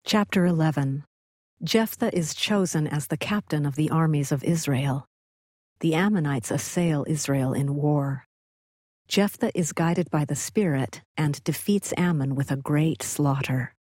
Chapter 11. Jephthah is chosen as the captain of the armies of Israel. The Ammonites assail Israel in war. Jephthah is guided by the Spirit and defeats Ammon with a great slaughter.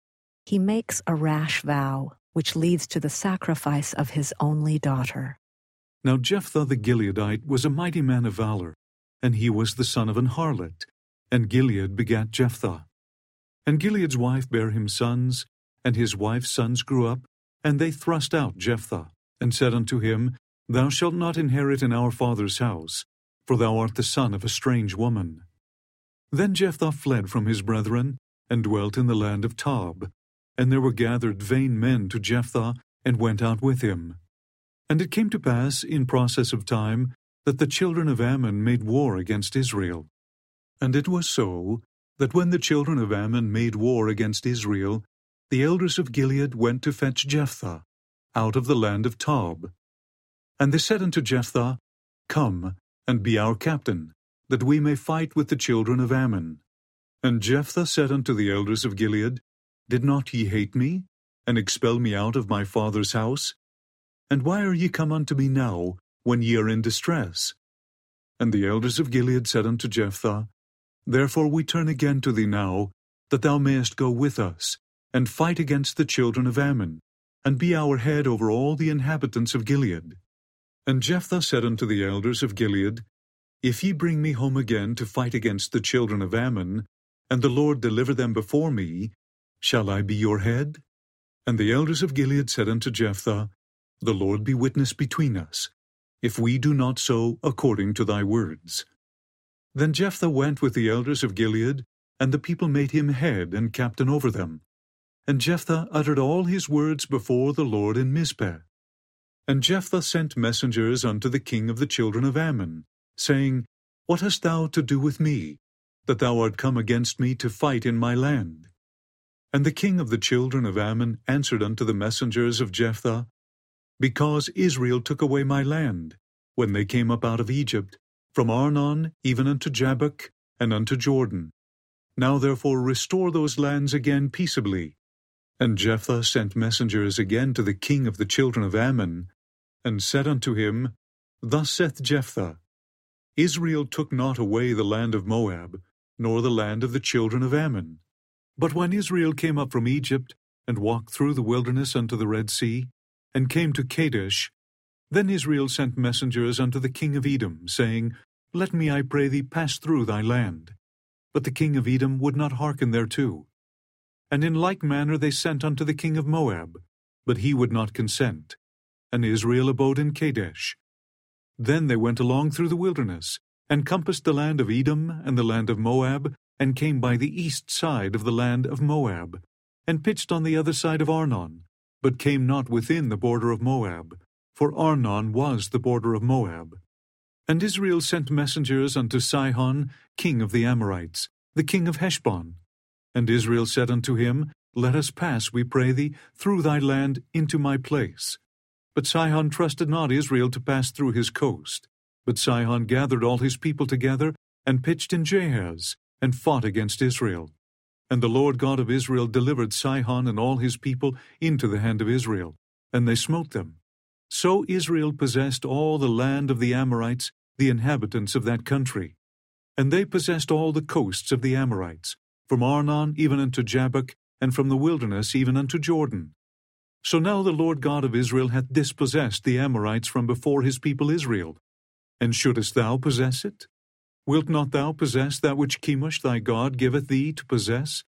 He makes a rash vow, which leads to the sacrifice of his only daughter. Now Jephthah the Gileadite was a mighty man of valor, and he was the son of an harlot, and Gilead begat Jephthah. And Gilead's wife bare him sons, and his wife's sons grew up, and they thrust out Jephthah, and said unto him, Thou shalt not inherit in our father's house, for thou art the son of a strange woman. Then Jephthah fled from his brethren, and dwelt in the land of Tob. And there were gathered vain men to Jephthah, and went out with him. And it came to pass in process of time, that the children of Ammon made war against Israel. And it was so, that when the children of Ammon made war against Israel, the elders of Gilead went to fetch Jephthah out of the land of Tob. And they said unto Jephthah, Come, and be our captain, that we may fight with the children of Ammon. And Jephthah said unto the elders of Gilead, Did not ye hate me, and expel me out of my father's house? And why are ye come unto me now, when ye are in distress? And the elders of Gilead said unto Jephthah, Therefore we turn again to thee now, that thou mayest go with us, and fight against the children of Ammon, and be our head over all the inhabitants of Gilead. And Jephthah said unto the elders of Gilead, If ye bring me home again to fight against the children of Ammon, and the Lord deliver them before me, shall I be your head? And the elders of Gilead said unto Jephthah, The Lord be witness between us, if we do not so according to thy words. Then Jephthah went with the elders of Gilead, and the people made him head and captain over them. And Jephthah uttered all his words before the Lord in Mizpeh. And Jephthah sent messengers unto the king of the children of Ammon, saying, What hast thou to do with me, that thou art come against me to fight in my land? And the king of the children of Ammon answered unto the messengers of Jephthah, Because Israel took away my land, when they came up out of Egypt, from Arnon even unto Jabbok, and unto Jordan. Now therefore restore those lands again peaceably. And Jephthah sent messengers again to the king of the children of Ammon, and said unto him, Thus saith Jephthah, Israel took not away the land of Moab, nor the land of the children of Ammon. But when Israel came up from Egypt, and walked through the wilderness unto the Red Sea, and came to Kadesh, then Israel sent messengers unto the king of Edom, saying, Let me, I pray thee, pass through thy land. But the king of Edom would not hearken thereto. And in like manner they sent unto the king of Moab, but he would not consent. And Israel abode in Kadesh. Then they went along through the wilderness, and compassed the land of Edom and the land of Moab, and came by the east side of the land of Moab, and pitched on the other side of Arnon, but came not within the border of Moab, for Arnon was the border of Moab. And Israel sent messengers unto Sihon, king of the Amorites, the king of Heshbon. And Israel said unto him, Let us pass, we pray thee, through thy land into my place. But Sihon trusted not Israel to pass through his coast. But Sihon gathered all his people together, and pitched in Jahaz, and fought against Israel. And the Lord God of Israel delivered Sihon and all his people into the hand of Israel, and they smote them. So Israel possessed all the land of the Amorites, the inhabitants of that country. And they possessed all the coasts of the Amorites, from Arnon even unto Jabbok, and from the wilderness even unto Jordan. So now the Lord God of Israel hath dispossessed the Amorites from before his people Israel. And shouldest thou possess it? Wilt not thou possess that which Chemosh thy God giveth thee to possess?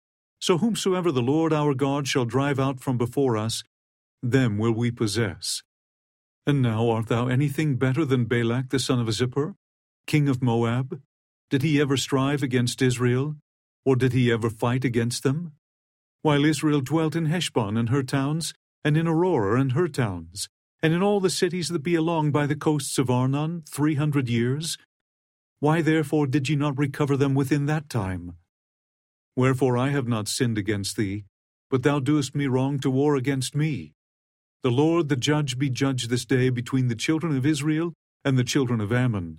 So whomsoever the Lord our God shall drive out from before us, them will we possess. And now art thou anything better than Balak the son of Zippor, king of Moab? Did he ever strive against Israel? Or did he ever fight against them? While Israel dwelt in Heshbon and her towns, and in Aurora and her towns, and in all the cities that be along by the coasts of Arnon 300 years? Why therefore did ye not recover them within that time? Wherefore I have not sinned against thee, but thou doest me wrong to war against me. The Lord the judge be judged this day between the children of Israel and the children of Ammon.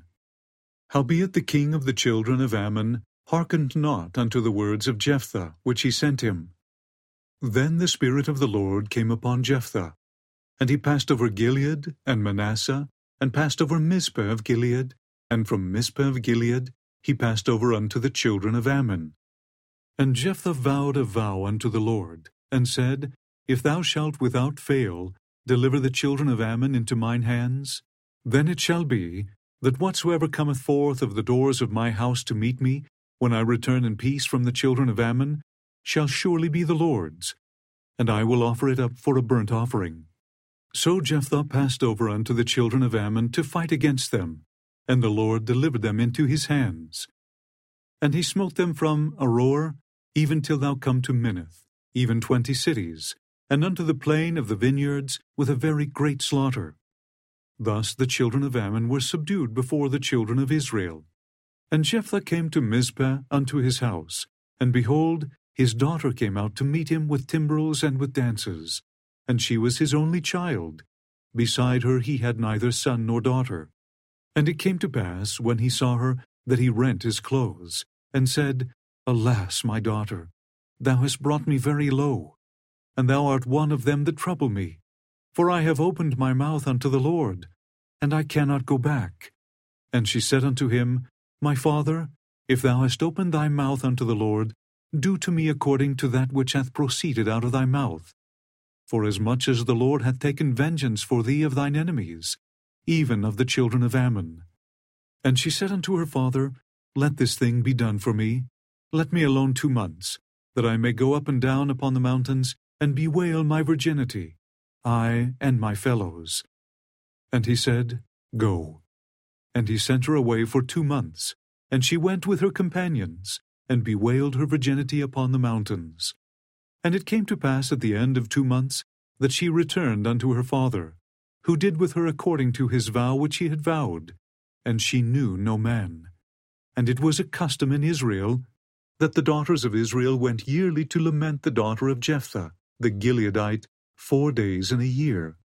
Howbeit the king of the children of Ammon hearkened not unto the words of Jephthah, which he sent him. Then the Spirit of the Lord came upon Jephthah, and he passed over Gilead and Manasseh, and passed over Mizpeh of Gilead, and from Mizpeh of Gilead he passed over unto the children of Ammon. And Jephthah vowed a vow unto the Lord, and said, If thou shalt without fail deliver the children of Ammon into mine hands, then it shall be, that whatsoever cometh forth of the doors of my house to meet me, when I return in peace from the children of Ammon, shall surely be the Lord's, and I will offer it up for a burnt offering. So Jephthah passed over unto the children of Ammon to fight against them, and the Lord delivered them into his hands. And he smote them from Aroer, even till thou come to Minnith, even 20 cities, and unto the plain of the vineyards, with a very great slaughter. Thus the children of Ammon were subdued before the children of Israel. And Jephthah came to Mizpeh unto his house, and behold, his daughter came out to meet him with timbrels and with dances, and she was his only child. Beside her he had neither son nor daughter. And it came to pass, when he saw her, that he rent his clothes, and said, Alas, my daughter, thou hast brought me very low, and thou art one of them that trouble me. For I have opened my mouth unto the Lord, and I cannot go back. And she said unto him, My father, if thou hast opened thy mouth unto the Lord, do to me according to that which hath proceeded out of thy mouth. Forasmuch as the Lord hath taken vengeance for thee of thine enemies, even of the children of Ammon. And she said unto her father, Let this thing be done for me. Let me alone 2 months, that I may go up and down upon the mountains, and bewail my virginity, I and my fellows. And he said, Go. And he sent her away for 2 months, and she went with her companions, and bewailed her virginity upon the mountains. And it came to pass at the end of 2 months, that she returned unto her father, who did with her according to his vow which he had vowed, and she knew no man. And it was a custom in Israel, that the daughters of Israel went yearly to lament the daughter of Jephthah, the Gileadite, 4 days in a year.